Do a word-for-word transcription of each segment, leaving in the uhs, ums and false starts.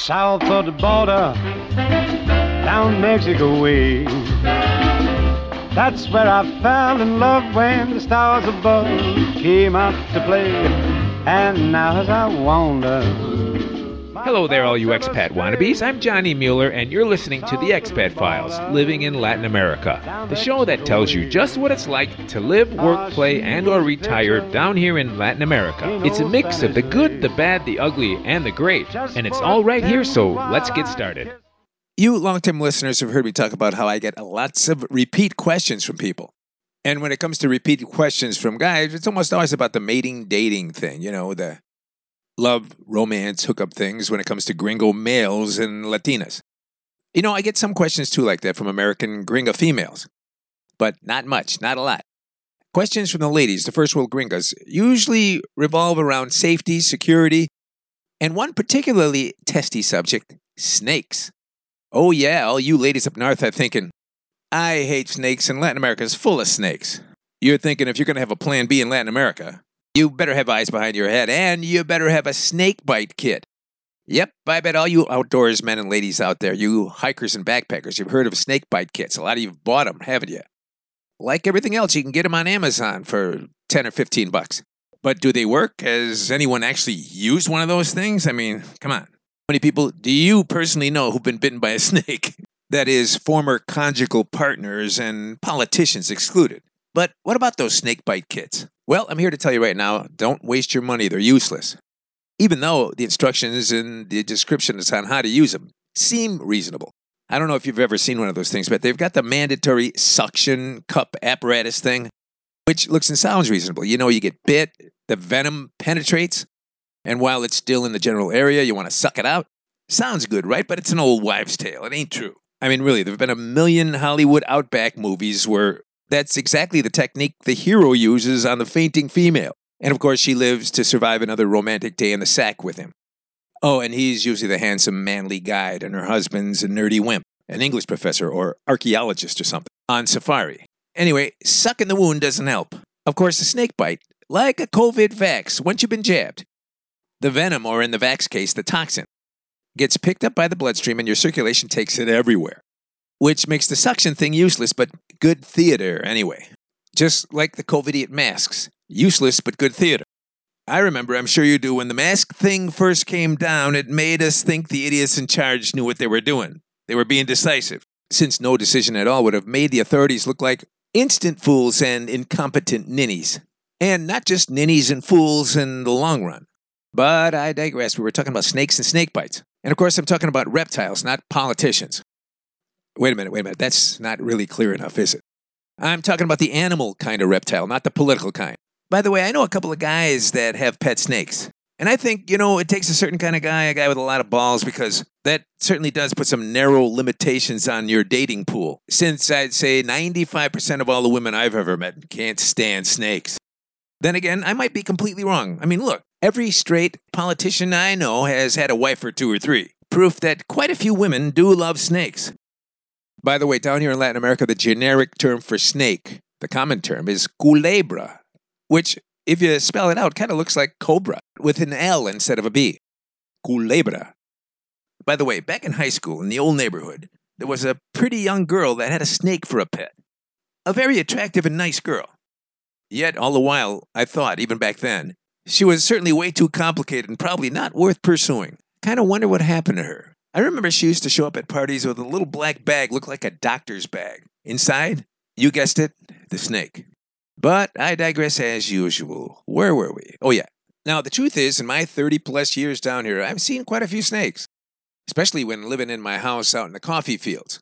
south of the border, down Mexico way. That's where I fell in love when the stars above came out to play. And now as I wander... Hello there, all you expat wannabes. I'm Johnny Mueller, and you're listening to The Expat Files, Living in Latin America, the show that tells you just what it's like to live, work, play, and or retire down here in Latin America. It's a mix of the good, the bad, the ugly, and the great, and it's all right here, so let's get started. You long-term listeners have heard me talk about how I get lots of repeat questions from people. And when it comes to repeat questions from guys, it's almost always about the mating, dating thing, you know, the love, romance, hookup things when it comes to gringo males and Latinas. You know, I get some questions too like that from American gringa females, but not much, not a lot. Questions from the ladies, the first world gringas, usually revolve around safety, security, and one particularly testy subject, snakes. Oh yeah, all you ladies up north are thinking, I hate snakes and Latin America is full of snakes. You're thinking if you're going to have a plan B in Latin America, you better have eyes behind your head, and you better have a snake bite kit. Yep, I bet all you outdoors men and ladies out there, you hikers and backpackers, you've heard of snake bite kits. A lot of you have bought them, haven't you? Like everything else, you can get them on Amazon for ten or fifteen bucks. But do they work? Has anyone actually used one of those things? I mean, come on. How many people do you personally know who've been bitten by a snake? That is, former conjugal partners and politicians excluded. But what about those snake bite kits? Well, I'm here to tell you right now, don't waste your money. They're useless. Even though the instructions and the descriptions on how to use them seem reasonable. I don't know if you've ever seen one of those things, but they've got the mandatory suction cup apparatus thing, which looks and sounds reasonable. You know, you get bit, the venom penetrates, and while it's still in the general area, you want to suck it out. Sounds good, right? But it's an old wives' tale. It ain't true. I mean, really, there have been a million Hollywood Outback movies where that's exactly the technique the hero uses on the fainting female. And of course, she lives to survive another romantic day in the sack with him. Oh, and he's usually the handsome, manly guide, and her husband's a nerdy wimp, an English professor or archaeologist or something, on safari. Anyway, sucking the wound doesn't help. Of course, the snake bite, like a COVID vax, once you've been jabbed, the venom, or in the vax case, the toxin, gets picked up by the bloodstream and your circulation takes it everywhere. Which makes the suction thing useless, but good theater anyway. Just like the COVIDiot masks. Useless, but good theater. I remember, I'm sure you do, when the mask thing first came down, it made us think the idiots in charge knew what they were doing. They were being decisive, since no decision at all would have made the authorities look like instant fools and incompetent ninnies. And not just ninnies and fools in the long run. But I digress. We were talking about snakes and snake bites. And of course, I'm talking about reptiles, not politicians. Wait a minute, wait a minute. That's not really clear enough, is it? I'm talking about the animal kind of reptile, not the political kind. By the way, I know a couple of guys that have pet snakes. And I think, you know, it takes a certain kind of guy, a guy with a lot of balls, because that certainly does put some narrow limitations on your dating pool. Since I'd say ninety-five percent of all the women I've ever met can't stand snakes. Then again, I might be completely wrong. I mean, look, every straight politician I know has had a wife or two or three. Proof that quite a few women do love snakes. By the way, down here in Latin America, the generic term for snake, the common term, is culebra, which, if you spell it out, kind of looks like cobra, with an L instead of a B. Culebra. By the way, back in high school, in the old neighborhood, there was a pretty young girl that had a snake for a pet. A very attractive and nice girl. Yet, all the while, I thought, even back then, she was certainly way too complicated and probably not worth pursuing. Kind of wonder what happened to her. I remember she used to show up at parties with a little black bag looked like a doctor's bag. Inside, you guessed it, the snake. But I digress as usual. Where were we? Oh yeah. Now, the truth is, in my thirty-plus years down here, I've seen quite a few snakes. Especially when living in my house out in the coffee fields.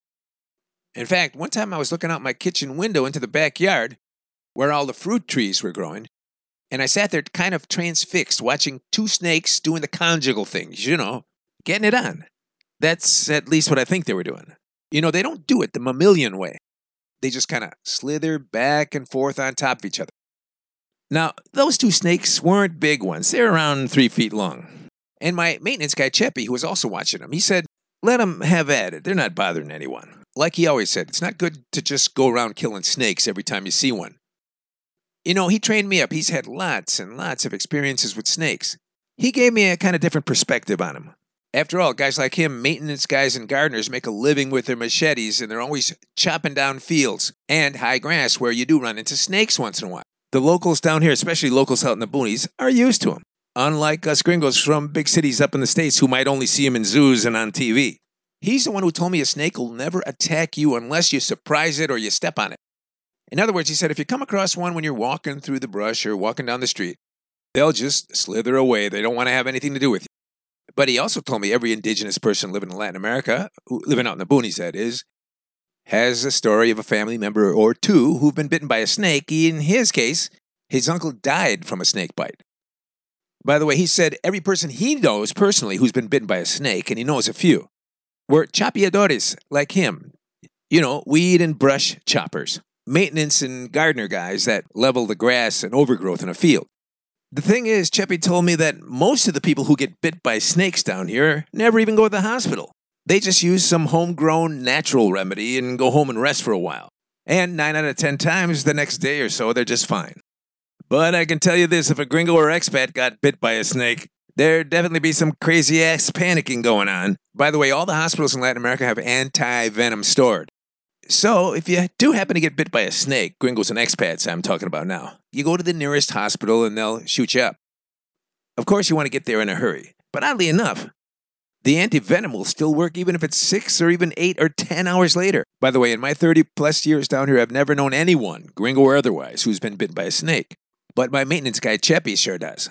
In fact, one time I was looking out my kitchen window into the backyard, where all the fruit trees were growing, and I sat there kind of transfixed, watching two snakes doing the conjugal things, you know, getting it on. That's at least what I think they were doing. You know, they don't do it the mammalian way. They just kind of slither back and forth on top of each other. Now, those two snakes weren't big ones. They're around three feet long. And my maintenance guy, Cheppy, who was also watching them, he said, let them have at it. They're not bothering anyone. Like he always said, it's not good to just go around killing snakes every time you see one. You know, he trained me up. He's had lots and lots of experiences with snakes. He gave me a kind of different perspective on them. After all, guys like him, maintenance guys and gardeners, make a living with their machetes, and they're always chopping down fields and high grass where you do run into snakes once in a while. The locals down here, especially locals out in the boonies, are used to them. Unlike us gringos from big cities up in the States who might only see them in zoos and on T V. He's the one who told me a snake will never attack you unless you surprise it or you step on it. In other words, he said, if you come across one when you're walking through the brush or walking down the street, they'll just slither away. They don't want to have anything to do with you. But he also told me every indigenous person living in Latin America, living out in the boonies that is, has a story of a family member or two who've been bitten by a snake. In his case, his uncle died from a snake bite. By the way, he said every person he knows personally who's been bitten by a snake, and he knows a few, were chapeadores like him. You know, weed and brush choppers. Maintenance and gardener guys that level the grass and overgrowth in a field. The thing is, Cheppy told me that most of the people who get bit by snakes down here never even go to the hospital. They just use some homegrown natural remedy and go home and rest for a while. And nine out of ten times the next day or so, they're just fine. But I can tell you this, if a gringo or expat got bit by a snake, there'd definitely be some crazy-ass panicking going on. By the way, all the hospitals in Latin America have anti-venom stored. So, if you do happen to get bit by a snake, gringos and expats I'm talking about now, you go to the nearest hospital and they'll shoot you up. Of course, you want to get there in a hurry. But oddly enough, the anti-venom will still work even if it's six or even eight or ten hours later. By the way, in my thirty-plus years down here, I've never known anyone, gringo or otherwise, who's been bitten by a snake. But my maintenance guy, Cheppy, sure does.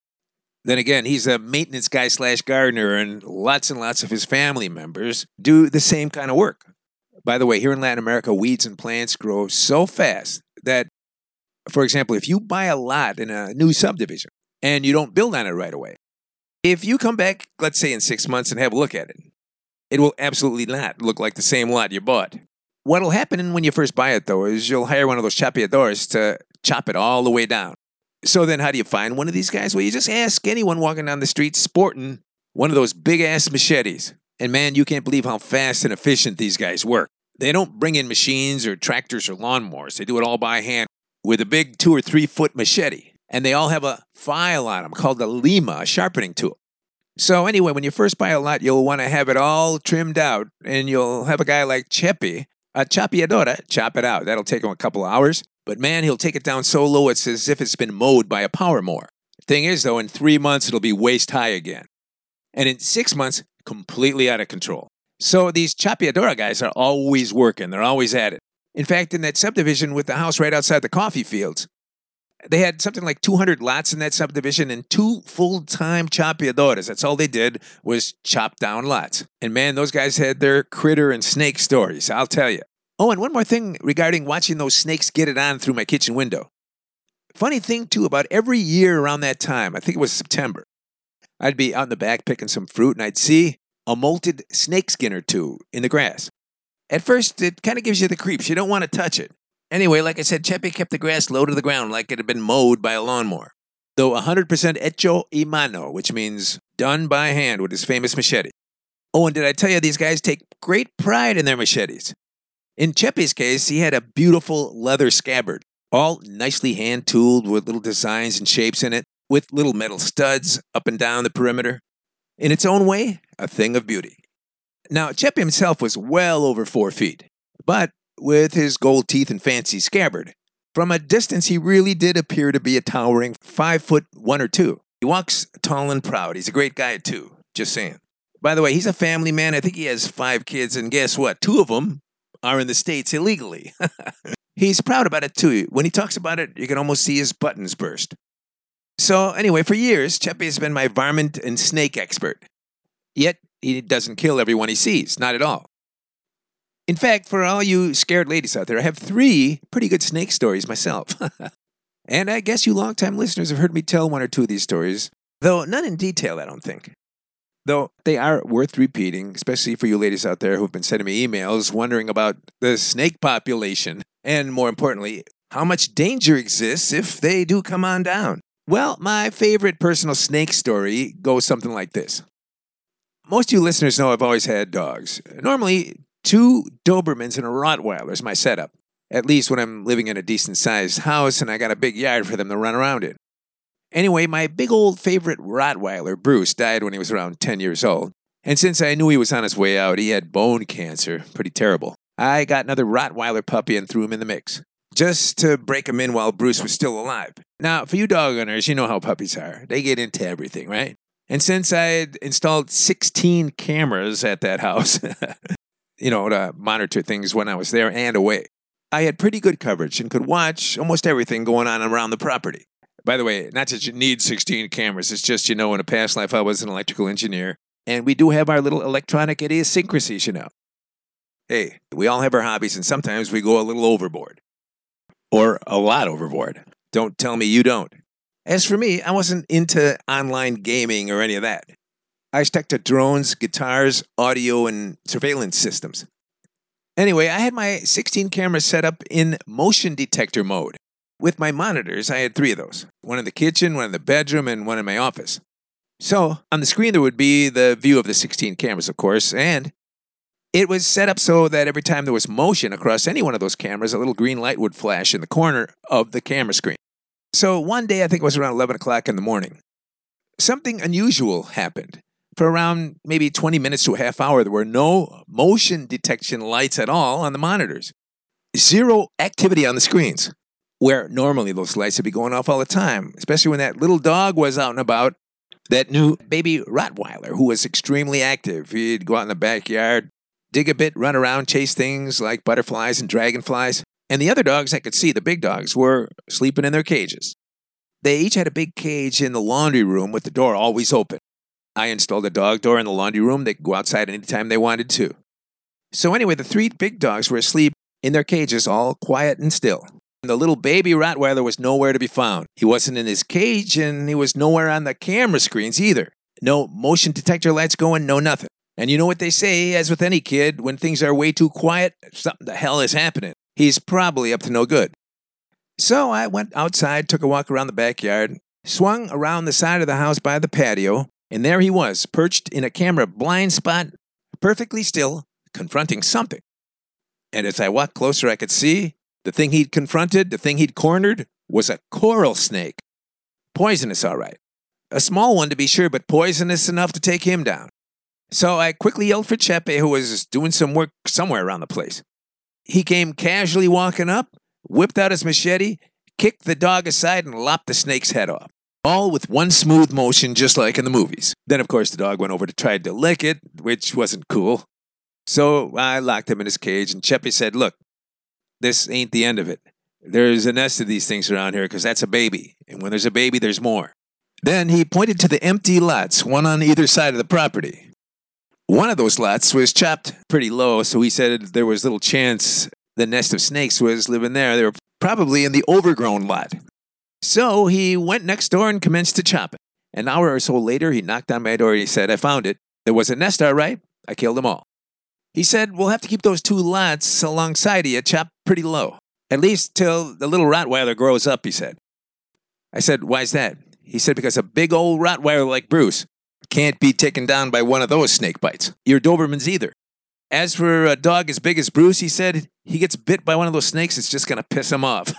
Then again, he's a maintenance guy slash gardener, and lots and lots of his family members do the same kind of work. By the way, here in Latin America, weeds and plants grow so fast that, for example, if you buy a lot in a new subdivision and you don't build on it right away, if you come back, let's say in six months and have a look at it, it will absolutely not look like the same lot you bought. What'll happen when you first buy it, though, is you'll hire one of those chapeadores to chop it all the way down. So then how do you find one of these guys? Well, you just ask anyone walking down the street sporting one of those big-ass machetes. And man, you can't believe how fast and efficient these guys work. They don't bring in machines or tractors or lawnmowers. They do it all by hand with a big two or three foot machete. And they all have a file on them called a lima, a sharpening tool. So anyway, when you first buy a lot, you'll want to have it all trimmed out. And you'll have a guy like Cheppy, a chapeadora, chop it out. That'll take him a couple of hours. But man, he'll take it down so low it's as if it's been mowed by a power mower. Thing is, though, in three months, it'll be waist high again. And in six months, completely out of control. So these chapeadora guys are always working. They're always at it. In fact, in that subdivision with the house right outside the coffee fields, they had something like two hundred lots in that subdivision and two full-time chapeadoras. That's all they did was chop down lots. And man, those guys had their critter and snake stories, I'll tell you. Oh, and one more thing regarding watching those snakes get it on through my kitchen window. Funny thing, too, about every year around that time, I think it was September, I'd be out in the back picking some fruit and I'd see a molted snakeskin or two in the grass. At first, it kind of gives you the creeps. You don't want to touch it. Anyway, like I said, Cheppy kept the grass low to the ground like it had been mowed by a lawnmower. Though one hundred percent hecho y mano, which means done by hand with his famous machete. Oh, and did I tell you, these guys take great pride in their machetes. In Cheppy's case, he had a beautiful leather scabbard, all nicely hand-tooled with little designs and shapes in it, with little metal studs up and down the perimeter. In its own way, a thing of beauty. Now, Cheppy himself was well over four feet, but with his gold teeth and fancy scabbard, from a distance he really did appear to be a towering five foot one or two. He walks tall and proud. He's a great guy, too. Just saying. By the way, he's a family man. I think he has five kids, and guess what? Two of them are in the States illegally. He's proud about it, too. When he talks about it, you can almost see his buttons burst. So, anyway, for years, Cheppy has been my varmint and snake expert. Yet, he doesn't kill everyone he sees. Not at all. In fact, for all you scared ladies out there, I have three pretty good snake stories myself. And I guess you longtime listeners have heard me tell one or two of these stories, though none in detail, I don't think. Though they are worth repeating, especially for you ladies out there who've been sending me emails wondering about the snake population, and more importantly, how much danger exists if they do come on down. Well, my favorite personal snake story goes something like this. Most of you listeners know I've always had dogs. Normally, two Dobermans and a Rottweiler is my setup. At least when I'm living in a decent-sized house and I got a big yard for them to run around in. Anyway, my big old favorite Rottweiler, Bruce, died when he was around ten years old. And since I knew he was on his way out, he had bone cancer, pretty terrible, I got another Rottweiler puppy and threw him in the mix, just to break him in while Bruce was still alive. Now, for you dog owners, you know how puppies are. They get into everything, right? And since I had installed sixteen cameras at that house, you know, to monitor things when I was there and away, I had pretty good coverage and could watch almost everything going on around the property. By the way, not that you need sixteen cameras, it's just, you know, in a past life I was an electrical engineer, and we do have our little electronic idiosyncrasies, you know. Hey, we all have our hobbies, and sometimes we go a little overboard. Or a lot overboard. Don't tell me you don't. As for me, I wasn't into online gaming or any of that. I stuck to drones, guitars, audio, and surveillance systems. Anyway, I had my sixteen cameras set up in motion detector mode. With my monitors, I had three of those. One in the kitchen, one in the bedroom, and one in my office. So, on the screen there would be the view of the sixteen cameras, of course, and it was set up so that every time there was motion across any one of those cameras, a little green light would flash in the corner of the camera screen. So one day, I think it was around eleven o'clock in the morning, something unusual happened. For around maybe twenty minutes to a half hour, there were no motion detection lights at all on the monitors. Zero activity on the screens, where normally those lights would be going off all the time, especially when that little dog was out and about, that new baby Rottweiler who was extremely active. He'd go out in the backyard, dig a bit, run around, chase things like butterflies and dragonflies. And the other dogs I could see, the big dogs, were sleeping in their cages. They each had a big cage in the laundry room with the door always open. I installed a dog door in the laundry room. They could go outside anytime they wanted to. So anyway, the three big dogs were asleep in their cages, all quiet and still. The little baby Rottweiler was nowhere to be found. He wasn't in his cage, and he was nowhere on the camera screens either. No motion detector lights going, no nothing. And you know what they say, as with any kid, when things are way too quiet, something the hell is happening. He's probably up to no good. So I went outside, took a walk around the backyard, swung around the side of the house by the patio, and there he was, perched in a camera blind spot, perfectly still, confronting something. And as I walked closer, I could see the thing he'd confronted, the thing he'd cornered, was a coral snake. Poisonous, all right. A small one to be sure, but poisonous enough to take him down. So I quickly yelled for Chepe, who was doing some work somewhere around the place. He came casually walking up, whipped out his machete, kicked the dog aside, and lopped the snake's head off. All with one smooth motion, just like in the movies. Then, of course, the dog went over to try to lick it, which wasn't cool. So I locked him in his cage, and Chepe said, "Look, this ain't the end of it. There's a nest of these things around here, because that's a baby. And when there's a baby, there's more." Then he pointed to the empty lots, one on either side of the property. One of those lots was chopped pretty low, so he said there was little chance the nest of snakes was living there. They were probably in the overgrown lot. So he went next door and commenced to chop it. An hour or so later, he knocked on my door and he said, "I found it. There was a nest, all right. I killed them all." He said, "We'll have to keep those two lots alongside of you chopped pretty low. At least till the little Rottweiler grows up," he said. I said, "Why's that?" He said, "Because a big old Rottweiler like Bruce can't be taken down by one of those snake bites. Your Dobermans either. As for a dog as big as Bruce," he said, "he gets bit by one of those snakes, it's just going to piss him off."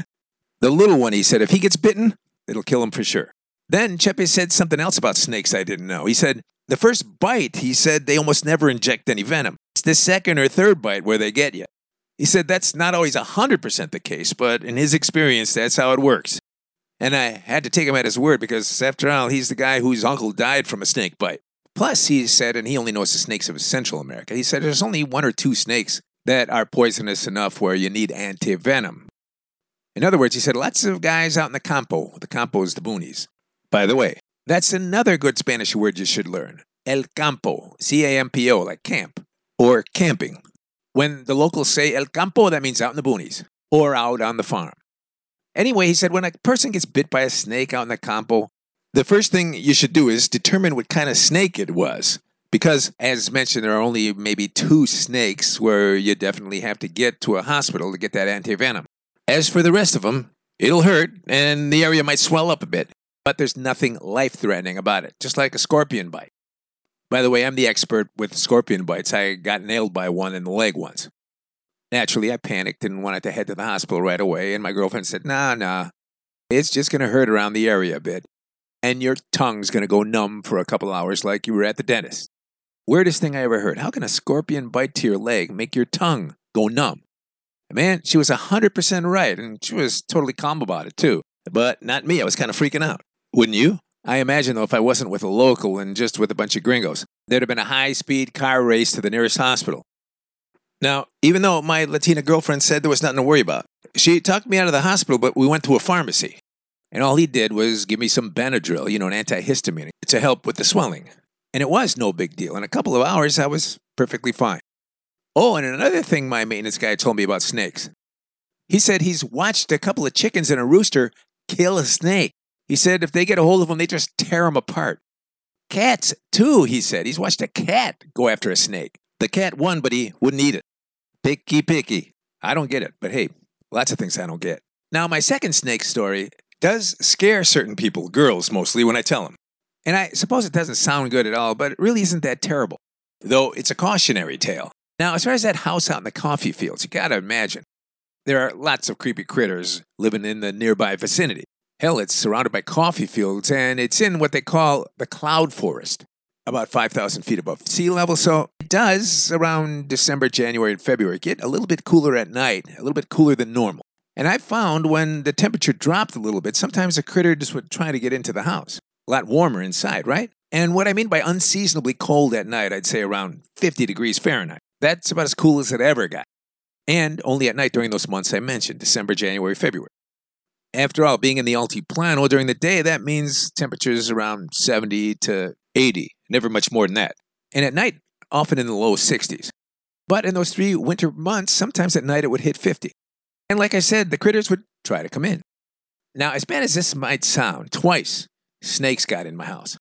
The little one, he said, "if he gets bitten, it'll kill him for sure." Then Chepe said something else about snakes I didn't know. He said, the first bite, he said, they almost never inject any venom. It's the second or third bite where they get you. He said that's not always one hundred percent the case, but in his experience, that's how it works. And I had to take him at his word because, after all, he's the guy whose uncle died from a snake bite. Plus, he said, and he only knows the snakes of Central America, he said there's only one or two snakes that are poisonous enough where you need anti-venom. In other words, he said lots of guys out in the campo. The campo is the boonies. By the way, that's another good Spanish word you should learn. El campo, C A M P O, like camp, or camping. When the locals say el campo, that means out in the boonies, or out on the farm. Anyway, he said when a person gets bit by a snake out in the campo, the first thing you should do is determine what kind of snake it was. Because, as mentioned, there are only maybe two snakes where you definitely have to get to a hospital to get that anti-venom. As for the rest of them, it'll hurt, and the area might swell up a bit. But there's nothing life-threatening about it, just like a scorpion bite. By the way, I'm the expert with scorpion bites. I got nailed by one in the leg once. Naturally, I panicked and wanted to head to the hospital right away, and my girlfriend said, nah, nah, it's just going to hurt around the area a bit, and your tongue's going to go numb for a couple hours like you were at the dentist. Weirdest thing I ever heard. How can a scorpion bite to your leg make your tongue go numb? Man, she was one hundred percent right, and she was totally calm about it, too. But not me. I was kind of freaking out. Wouldn't you? I imagine, though, if I wasn't with a local and just with a bunch of gringos, there'd have been a high-speed car race to the nearest hospital. Now, even though my Latina girlfriend said there was nothing to worry about, she talked me out of the hospital, but we went to a pharmacy. And all he did was give me some Benadryl, you know, an antihistamine, to help with the swelling. And it was no big deal. In a couple of hours, I was perfectly fine. Oh, and another thing my maintenance guy told me about snakes. He said he's watched a couple of chickens and a rooster kill a snake. He said if they get a hold of them, they just tear them apart. Cats, too, he said. He's watched a cat go after a snake. The cat won, but he wouldn't eat it. Picky, picky. I don't get it, but hey, lots of things I don't get. Now, my second snake story does scare certain people, girls mostly, when I tell them. And I suppose it doesn't sound good at all, but it really isn't that terrible. Though it's a cautionary tale. Now, as far as that house out in the coffee fields, you gotta imagine, there are lots of creepy critters living in the nearby vicinity. Hell, it's surrounded by coffee fields, and it's in what they call the cloud forest, about five thousand feet above sea level. So it does, around December, January, and February, get a little bit cooler at night, a little bit cooler than normal. And I found when the temperature dropped a little bit, sometimes the critter just would try to get into the house. A lot warmer inside, right? And what I mean by unseasonably cold at night, I'd say around fifty degrees Fahrenheit. That's about as cool as it ever got. And only at night during those months I mentioned, December, January, February. After all, being in the Altiplano during the day, that means temperatures around seventy to eighty, never much more than that. And at night, often in the low sixties. But in those three winter months, sometimes at night it would hit fifty. And like I said, the critters would try to come in. Now, as bad as this might sound, twice snakes got in my house.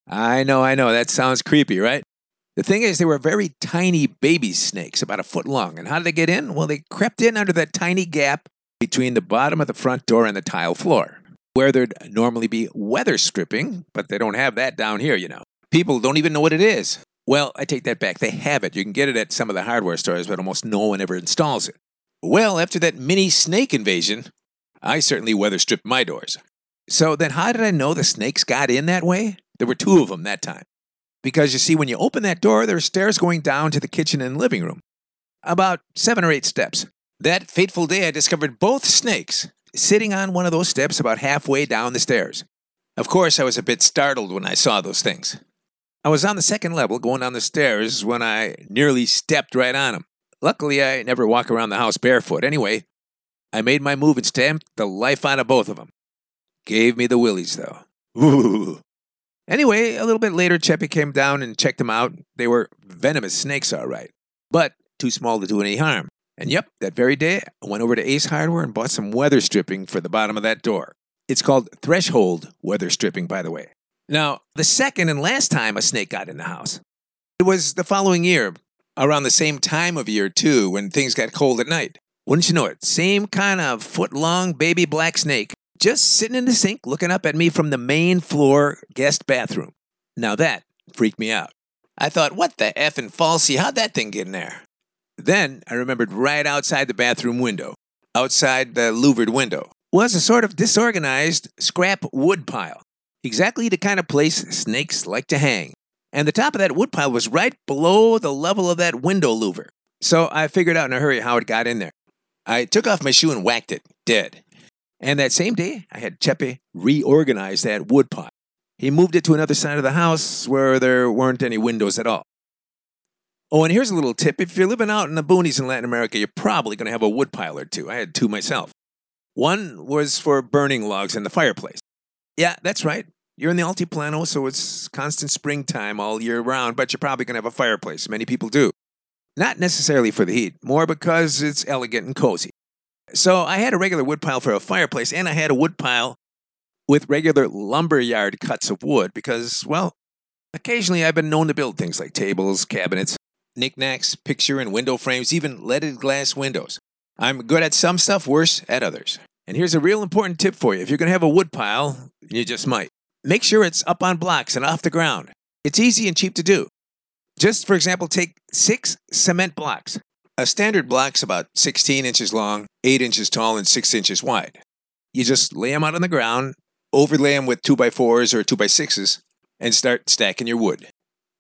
I know, I know, that sounds creepy, right? The thing is, they were very tiny baby snakes, about a foot long. And how did they get in? Well, they crept in under that tiny gap between the bottom of the front door and the tile floor, where there'd normally be weather stripping, but they don't have that down here, you know. People don't even know what it is. Well, I take that back. They have it. You can get it at some of the hardware stores, but almost no one ever installs it. Well, after that mini snake invasion, I certainly weather stripped my doors. So then how did I know the snakes got in that way? There were two of them that time. Because you see, when you open that door, there are stairs going down to the kitchen and living room. About seven or eight steps. That fateful day, I discovered both snakes sitting on one of those steps about halfway down the stairs. Of course, I was a bit startled when I saw those things. I was on the second level going down the stairs when I nearly stepped right on them. Luckily, I never walk around the house barefoot. Anyway, I made my move and stamped the life out of both of them. Gave me the willies, though. Ooh. Anyway, a little bit later, Cheppy came down and checked them out. They were venomous snakes, all right, but too small to do any harm. And yep, that very day, I went over to Ace Hardware and bought some weather stripping for the bottom of that door. It's called Threshold weather stripping, by the way. Now, the second and last time a snake got in the house, it was the following year, around the same time of year, too, when things got cold at night. Wouldn't you know it? Same kind of foot-long baby black snake, just sitting in the sink looking up at me from the main floor guest bathroom. Now that freaked me out. I thought, what the effing falsy? How'd that thing get in there? Then I remembered right outside the bathroom window, outside the louvered window, was a sort of disorganized scrap wood pile. Exactly the kind of place snakes like to hang. And the top of that wood pile was right below the level of that window louver. So I figured out in a hurry how it got in there. I took off my shoe and whacked it, dead. And that same day, I had Cheppy reorganize that wood pile. He moved it to another side of the house where there weren't any windows at all. Oh, and here's a little tip. If you're living out in the boonies in Latin America, you're probably going to have a wood pile or two. I had two myself. One was for burning logs in the fireplace. Yeah, that's right. You're in the Altiplano, so it's constant springtime all year round, but you're probably going to have a fireplace. Many people do. Not necessarily for the heat, more because it's elegant and cozy. So I had a regular wood pile for a fireplace, and I had a wood pile with regular lumberyard cuts of wood because, well, occasionally I've been known to build things like tables, cabinets, knickknacks, picture and window frames, even leaded glass windows. I'm good at some stuff, worse at others. And here's a real important tip for you. If you're going to have a wood pile, you just might. Make sure it's up on blocks and off the ground. It's easy and cheap to do. Just, for example, take six cement blocks. A standard block's about sixteen inches long, eight inches tall, and six inches wide. You just lay them out on the ground, overlay them with two by fours or two by sixes, and start stacking your wood.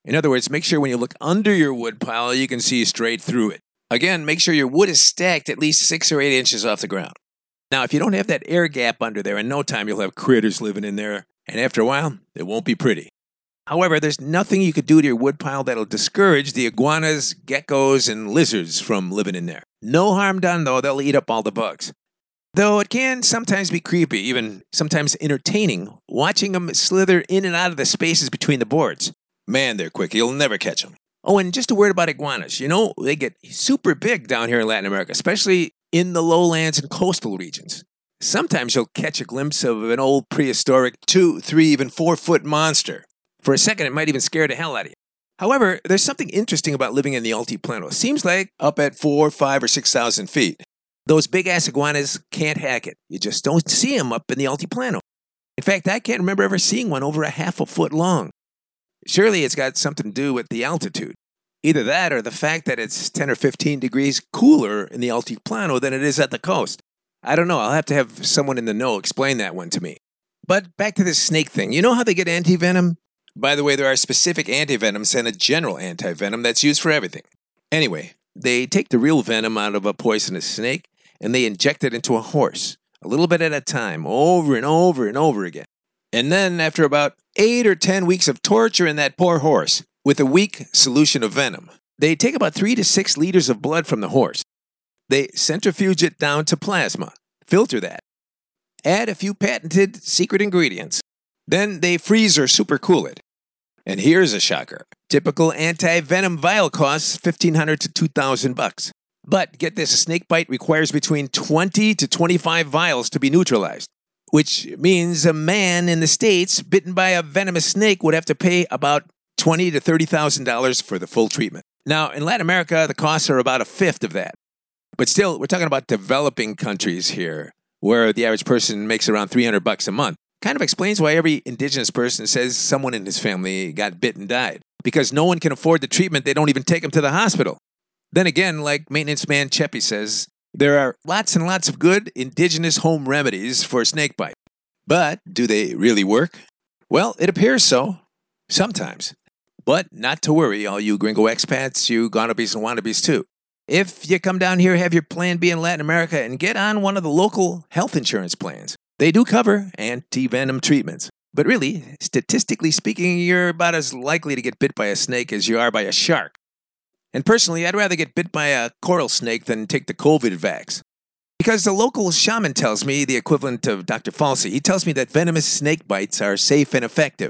In other words, make sure when you look under your wood pile, you can see straight through it. Again, make sure your wood is stacked at least six or eight inches off the ground. Now, if you don't have that air gap under there, in no time you'll have critters living in there, and after a while, it won't be pretty. However, there's nothing you could do to your woodpile that'll discourage the iguanas, geckos, and lizards from living in there. No harm done, though. They'll eat up all the bugs. Though it can sometimes be creepy, even sometimes entertaining, watching them slither in and out of the spaces between the boards. Man, they're quick. You'll never catch them. Oh, and just a word about iguanas. You know, they get super big down here in Latin America, especially in the lowlands and coastal regions. Sometimes you'll catch a glimpse of an old prehistoric two, three, even four-foot monster. For a second, it might even scare the hell out of you. However, there's something interesting about living in the Altiplano. It seems like up at four, five, or six thousand feet. Those big-ass iguanas can't hack it. You just don't see them up in the Altiplano. In fact, I can't remember ever seeing one over a half a foot long. Surely it's got something to do with the altitude. Either that or the fact that it's ten or fifteen degrees cooler in the Altiplano than it is at the coast. I don't know. I'll have to have someone in the know explain that one to me. But back to this snake thing. You know how they get antivenom? By the way, there are specific antivenoms and a general antivenom that's used for everything. Anyway, they take the real venom out of a poisonous snake and they inject it into a horse, a little bit at a time, over and over and over again. And then, after about eight or ten weeks of torture in that poor horse, with a weak solution of venom, they take about three to six liters of blood from the horse. They centrifuge it down to plasma, filter that, add a few patented secret ingredients. Then they freeze or supercool it. And here's a shocker. Typical anti-venom vial costs fifteen hundred to two thousand bucks. But get this, a snake bite requires between twenty to twenty-five vials to be neutralized, which means a man in the States bitten by a venomous snake would have to pay about twenty thousand to thirty thousand dollars for the full treatment. Now, in Latin America, the costs are about a fifth of that. But still, we're talking about developing countries here, where the average person makes around three hundred bucks a month. Kind of explains why every indigenous person says someone in his family got bit and died. Because no one can afford the treatment, they don't even take them to the hospital. Then again, like maintenance man Cheppy says, there are lots and lots of good indigenous home remedies for snake bite. But do they really work? Well, it appears so. Sometimes. But not to worry, all you gringo expats, you gonnabies and wannabes too. If you come down here, have your plan B in Latin America, and get on one of the local health insurance plans. They do cover anti-venom treatments. But really, statistically speaking, you're about as likely to get bit by a snake as you are by a shark. And personally, I'd rather get bit by a coral snake than take the COVID vax. Because the local shaman tells me, the equivalent of Doctor Falsey, he tells me that venomous snake bites are safe and effective.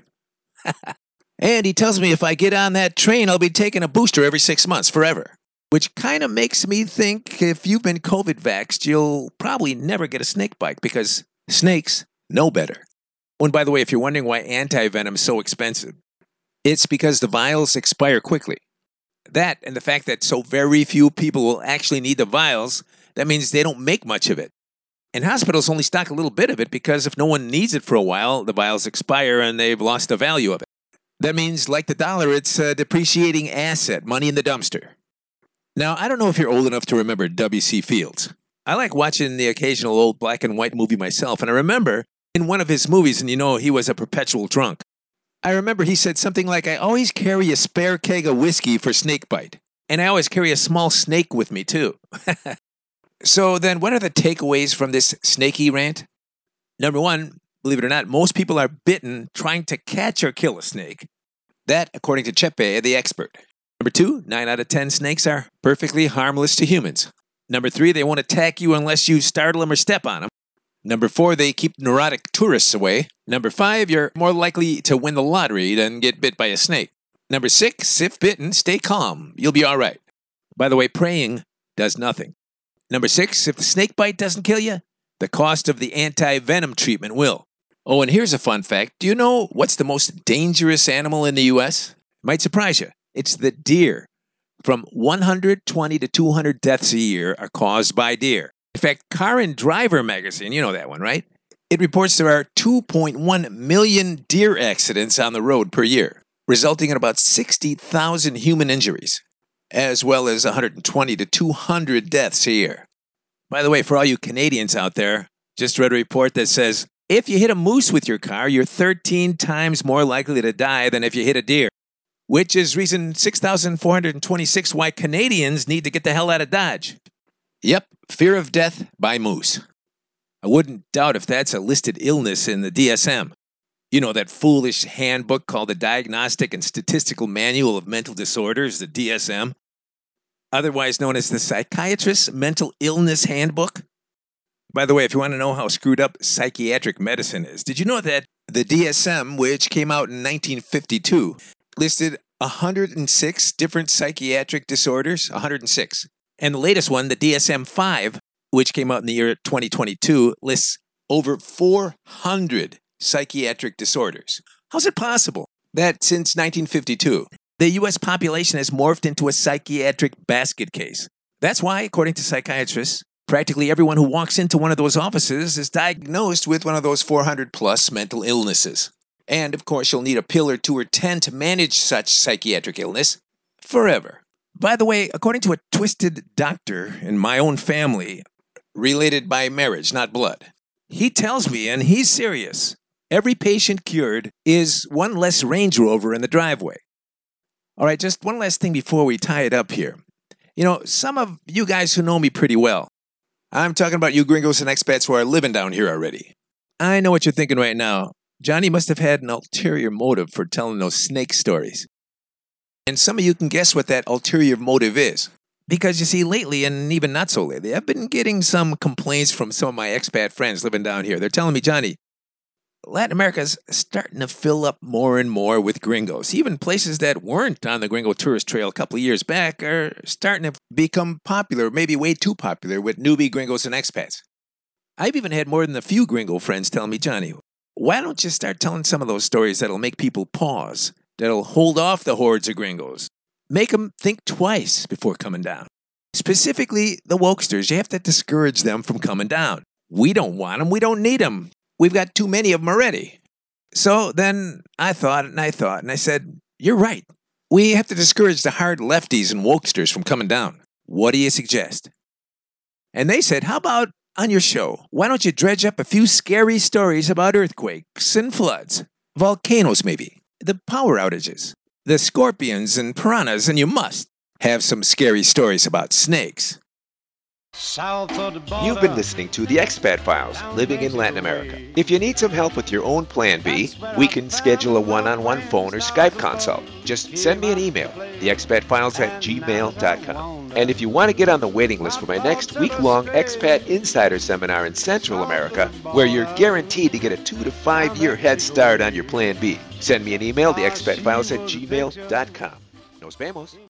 And he tells me if I get on that train, I'll be taking a booster every six months forever. Which kind of makes me think if you've been COVID vaxxed, you'll probably never get a snake bite because snakes know better. Oh, and by the way, if you're wondering why anti-venom is so expensive, it's because the vials expire quickly. That and the fact that so very few people will actually need the vials, that means they don't make much of it. And hospitals only stock a little bit of it because if no one needs it for a while, the vials expire and they've lost the value of it. That means, like the dollar, it's a depreciating asset, money in the dumpster. Now, I don't know if you're old enough to remember W C Fields. I like watching the occasional old black and white movie myself, and I remember in one of his movies, and you know he was a perpetual drunk, I remember he said something like, I always carry a spare keg of whiskey for snake bite, and I always carry a small snake with me too. So then what are the takeaways from this snaky rant? Number one, believe it or not, most people are bitten trying to catch or kill a snake. That, according to Chepe, the expert. Number two, nine out of ten snakes are perfectly harmless to humans. Number three, they won't attack you unless you startle them or step on them. Number four, they keep neurotic tourists away. Number five, you're more likely to win the lottery than get bit by a snake. Number six, if bitten, stay calm. You'll be all right. By the way, praying does nothing. Number six, if the snake bite doesn't kill you, the cost of the anti-venom treatment will. Oh, and here's a fun fact. Do you know what's the most dangerous animal in the U S? Might surprise you. It's the deer. From one hundred twenty to two hundred deaths a year are caused by deer. In fact, Car and Driver magazine, you know that one, right? It reports there are two point one million deer accidents on the road per year, resulting in about sixty thousand human injuries, as well as one hundred twenty to two hundred deaths a year. By the way, for all you Canadians out there, just read a report that says, if you hit a moose with your car, you're thirteen times more likely to die than if you hit a deer. which is reason six thousand four hundred twenty-six why Canadians need to get the hell out of Dodge. Yep, fear of death by moose. I wouldn't doubt if that's a listed illness in the D S M. You know, that foolish handbook called the Diagnostic and Statistical Manual of Mental Disorders, the D S M, otherwise known as the Psychiatrist's Mental Illness Handbook. By the way, if you want to know how screwed up psychiatric medicine is, did you know that the D S M, which came out in nineteen fifty-two, listed one hundred six different psychiatric disorders? one hundred six. And the latest one, the D S M five, which came out in the year twenty twenty-two, lists over four hundred psychiatric disorders. How's it possible that since nineteen fifty-two, the U S population has morphed into a psychiatric basket case? That's why, according to psychiatrists, practically everyone who walks into one of those offices is diagnosed with one of those four hundred plus mental illnesses. And, of course, you'll need a pill or two or ten to manage such psychiatric illness forever. By the way, according to a twisted doctor in my own family, related by marriage, not blood, he tells me, and he's serious, every patient cured is one less Range Rover in the driveway. All right, just one last thing before we tie it up here. You know, some of you guys who know me pretty well, I'm talking about you gringos and expats who are living down here already. I know what you're thinking right now. Johnny must have had an ulterior motive for telling those snake stories. And some of you can guess what that ulterior motive is. Because you see, lately, and even not so lately, I've been getting some complaints from some of my expat friends living down here. They're telling me, Johnny, Latin America's starting to fill up more and more with gringos. Even places that weren't on the Gringo Tourist Trail a couple of years back are starting to become popular, maybe way too popular, with newbie gringos and expats. I've even had more than a few gringo friends tell me, Johnny, why don't you start telling some of those stories that'll make people pause, that'll hold off the hordes of gringos, make them think twice before coming down. Specifically, the wokesters, you have to discourage them from coming down. We don't want them, we don't need them. We've got too many of them already. So then I thought and I thought, and I said, you're right. We have to discourage the hard lefties and wokesters from coming down. What do you suggest? And they said, how about on your show, why don't you dredge up a few scary stories about earthquakes and floods, volcanoes maybe, the power outages, the scorpions and piranhas, and you must have some scary stories about snakes. South of the border. You've been listening to the Expat Files, Living in Latin America. If you need some help with your own Plan B, we can schedule a one-on-one phone or Skype consult. Just send me an email, the expat files at gmail dot com. And if you want to get on the waiting list for my next week-long Expat Insider Seminar in Central America, where you're guaranteed to get a two to five year head start on your Plan B, send me an email, the expat files at gmail dot com. Nos vemos.